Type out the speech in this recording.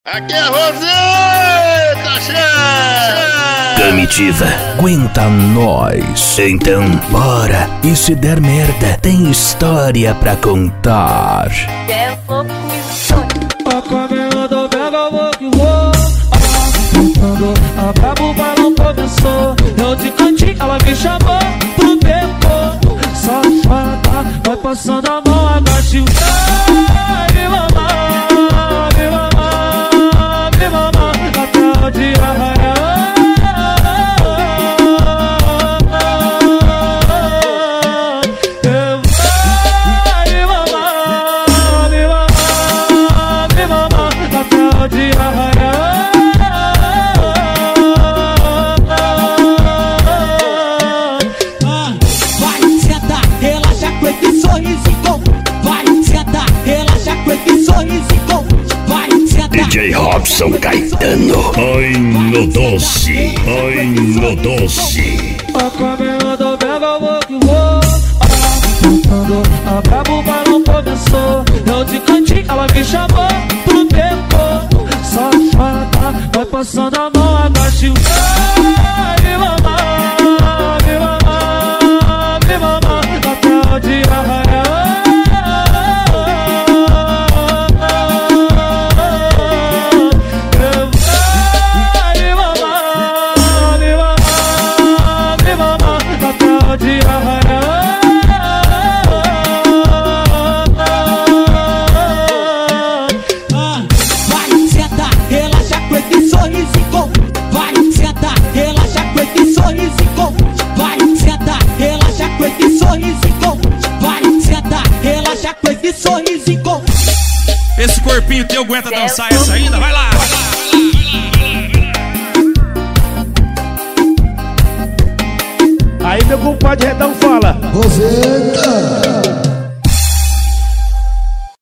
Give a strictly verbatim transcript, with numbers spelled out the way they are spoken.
Aqui é Roseta, chefe! Comitiva, aguenta nós. Então, bora. E se der merda, tem história pra contar. É louco isso. A câmera do Mega vou que vou. Quando a brabo balão começou, eu de cantinho, ela me chamou pro beco. Safada, vai passando a mão, agache. Ai, mamãe, me mamãe, me mamãe, até de arranhar. D J Robson Caetano. Ai, no doce, ai, no doce. A câmera do Mega vou que vou. Quando a brabo balão começou, eu de cantinho, ela me chamou pro beco. Safada, vai passando a mão, agache. Ai, me mamãe, me mamãe, me mamãe, até de arranhar. Esse corpinho teu aguenta dançar essa ainda? Vai lá! Aí meu compadre Redão fala: Roseta!